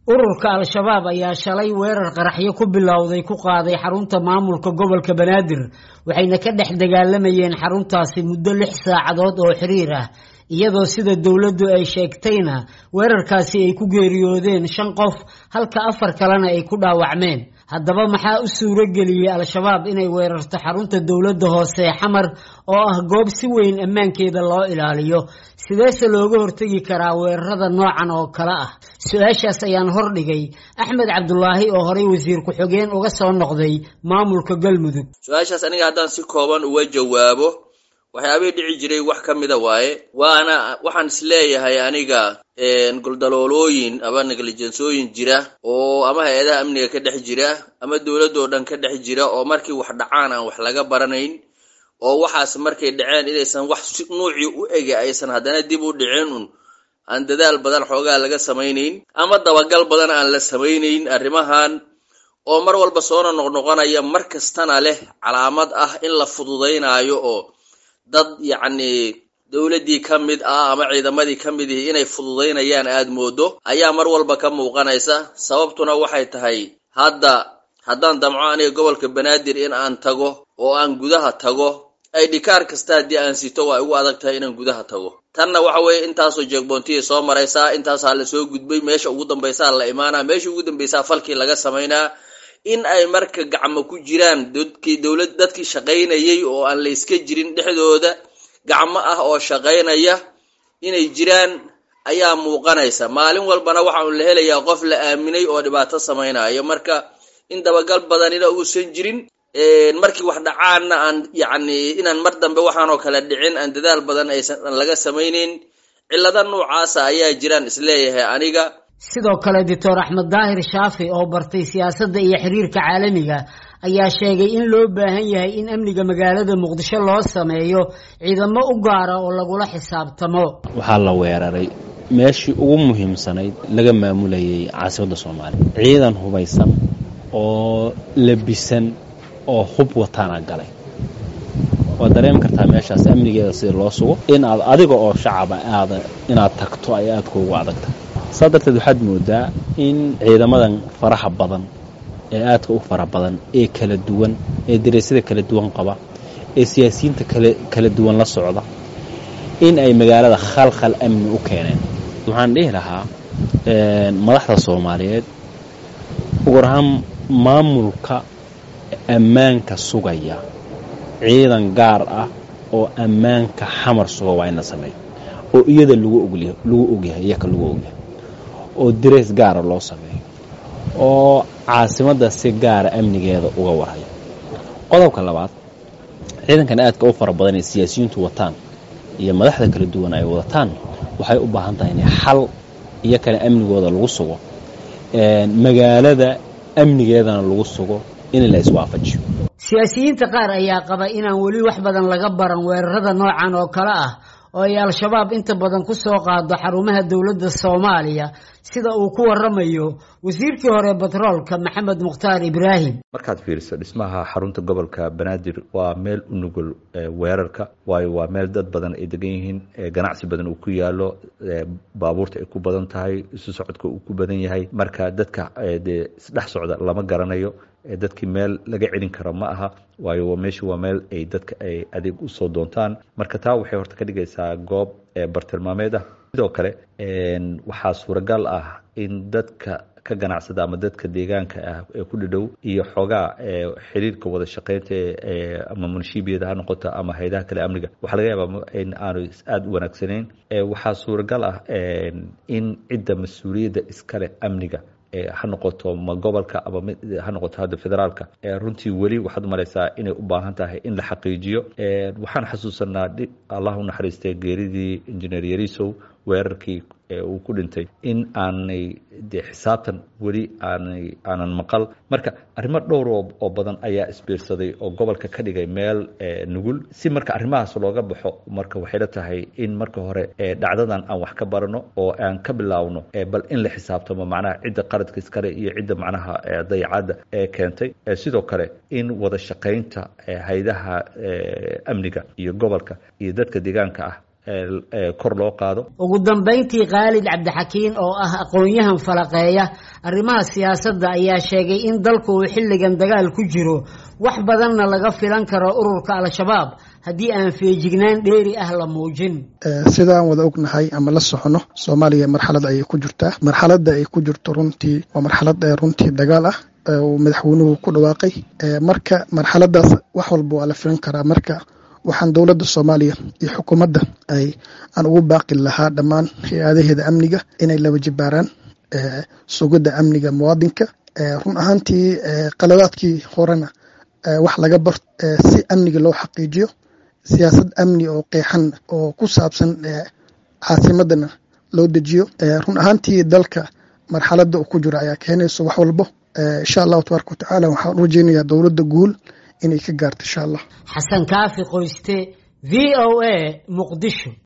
ururka al-shabaab ayaa shalay weerar qaraxyo ku bilowday ku qaaday xarunta maamulka gobolka Banaadir waxayna ka dhex dagaalamayeen xaruntaasi muddo 6 saacadood oo xiriir ah iyadoo sida dawladdu ay sheegtayna weerarkaasi ay ku geeriyoodeen 5 qof halka 4 kalena ay ku dhaawacmeen haddaba maxaa u suuro geliyay al-shabaab inay weerarto xarunta dawladda hoose xamar oo ah goob si weyn ammaankeeda loo ilaaliyo sideese looga hortagi karaa weerarada noocan oo kala ah su'aashaas ayaan hordhigay Axmed Cabdullaahi oo horay wasiir ku xigeen uga soo noqday maamulka Galmudug su'aashaas aniga haddaan si kooban uga jawaabo waxyaabay dhici jiray wax kamida waaye waana waxaan isleeyahay aniga guldaloolooyin ama negligensooyin jira oo ama hay'adaha amniga ka dhex jira ama dawladda oo dhan ka dhex jira oo markii wax dhacaan aan wax laga baranayn oo waxaas markay dhaceen inaysan wax si nuuci u ege aysan haddana dib u dhicin aan dadaal badan xoogaa laga samaynayn ama dabagal badan aan la samaynayn arrimahan oo mar walba soo noqnoqonaya mar kastana leh calaamad ah in la fududeynayo oo dad yacni dawladii kamid ah ama ciidamadii kamid ah inay fududeynayaan aad moodo ayaa mar walba ka muuqanaysa sababtuna waxay tahay haddaan damco aniga gobolka Banaadir in aan tago oo aan gudaha tago ay dhikaar kasta hadii aan sito waa ugu adag tahay inaan gudaha tago tanna waxa weeye intaasoo jeegboontiye soo maraysaa intaasaa la soo gudbay meesha ugu dambaysa la imaanaa meesha ugu dambaysa falkii laga sameynaa in ay marka gacmo ku jiraan dadkii shaqaynayay oo aan la iska jirin dhexdooda gacmo ah oo shaqaynaya inay jiraan ayaa muuqanaysa maalin walbana waxa la helayaa qof la aaminay oo dhibaato sameynaayo marka in dabagal badanina uusan jirin markii wax dhacaana aan yacni inaan mar dambe waxaan oo kala dhicin aan dadaal badan aysan laga samaynayn cilada noocaas ayaa jiraan isleeyahay aniga sidoo kale Dr. Axmed Daahir Shaafi oo bartay siyaasadda iyo xiriirka caalamiga ayaa sheegay in loo baahan yahay in amniga magaalada Muqdisho loo sameeyo ciidamo u gaar ah oo lagula xisaabtamo waxaa la weeraray meeshii ugu muhiimsanayd laga maamulayay caasimadda Soomaaliya ciidan hubaysan oo labisan oo hub wataana galay oo dareem kartaa meeshaas amnigeeda si loo sugo in aad adiga oo shacab ah inaad tagto ay aad kuugu adagta sadarteed waxaad moodaa in ciidamadan faraha badan ee aadka u fara badan ee kala duwan ee dareesada kala duwan qaba ee siyaasiyiinta kala duwan la socda in ay magaalada khalkhal amni u keeneen waxaan dhihi lahaa madaxda Soomaaliyeed ugu rahan maamulka ammaanka sugaya ciidan gaar ah oo ammaanka xamar suga waa in la sameeyo oo iyada lagu ogyahay iyaka lagu ogyahay oo darees gaar loo sameeyo oo caasimadda si gaar amnigeeda uga waray qodobka labaad ciidankan aadka u fara badan ee siyaasiyiintu wataan iyo madaxda kala duwan ay wadataan waxay u baahan tahay in xal iyo kale amnigooda lagu sugo magaalada amnigeedana lagu sugo in la iswaafajiyo siyaasiyiinta qaar ayaa qaba inaan wali wax badan laga baran weerarada noocan oo kala ah oo ay al-shabaab inta badan ku soo qaado xarumaha dawladda Soomaaliya sida uu ku waramayo wasiirkii hore batroolka Maxamed Mukhtaar Ibraahim markaad fiiriso dhismaha xarunta gobolka Banaadir waa meel u nugul weerarka waayo waa meel dad badan ay degan yihiin ganacsi badan uu ku yaalo baabuurta ay ku badan tahay isu socodka uu ku badan yahay marka dadka isdhex socda lama garanayo dadkii meel laga celin karo ma aha waayo meesha waa meel ay dadka ay adeeg u soo doontaan marka taa waxay horta ka dhigaysaa goob bartilmaameed ah sidoo kale waxaa suuragal ah in dadka ka ganacsada ama dadka deegaanka ah ee ku dhadhow iyo xogaa xiriirka wada shaqeynta ama munshibiyada ha noqoto ama hay'adaha kale amniga waxa laga yaabaa in aanu aad u wanaagsanayn waxaa suuragal ah in cidda mas'uuliyadda iskale amniga ha noqoto ma gobolka ama ha noqoto hadda federaalka runtii wali waxaad maraysaa inay u baahan tahay in la xaqiijiyo waxaan xasuusanaa Allah u naxariistay geeridii injineer Yarisow weerarkii uu ku dhintay in aanay xisaabtan wali aanan maqal marka arrimo dhowr oo badan ayaa isbiirsaday oo gobolka ka dhigay meel nugul si marka arrimahaas looga baxo marka waxay la tahay in marka hore dhacdadan aan wax ka barano oo aan ka bilaawno bal in la xisaabtamo macnaha cidda qaradka iskale iyo cidda macnaha dayacadda keentay sidoo kale in wada shaqaynta hay'adaha amniga iyo gobolka iyo dadka deegaanka ah kor loo qaado. ugu dambeyntii Khaalid Cabdixakiin oo ah aqoon-yahan falaqeeya arrimaha siyaasadda ayaa sheegay in dalku uu xilligan dagaal ku jiro wax badanna laga filan karo ururka al-shabaab haddii aan feejignaan dheeri ah la muujin. sidaan wada ognahay ama la socono Soomaaliya marxalad ay ku jirtaa, marxaladda ay ku jirto runtii waa marxalad runtii dagaal ah oo madaxweynuhu ku dhawaaqay. marka marxaladaas wax walba waa la filan karaa. marka waxaan dowladda Soomaaliya iyo xukuumadda aan ugu baaqi lahaa dhammaan hay'adaheeda amniga inay la wajibaaraan sugidda amniga muwaadinka. run ahaantii qaladaadkii horena wax laga bar si amniga loo xaqiijiyo, siyaasad amni oo qeexan oo ku saabsan caasimadana loo dejiyo. run ahaantii dalka marxaladda uu ku jiro ayaa keenayso wax walbo. insha Allah tabaaraka wa tacaala waxaan u rajeynayaa dowladda guul inay ka gaarto insha Allah. Xasan Kaafi Qoyste, VOA Muqdisho.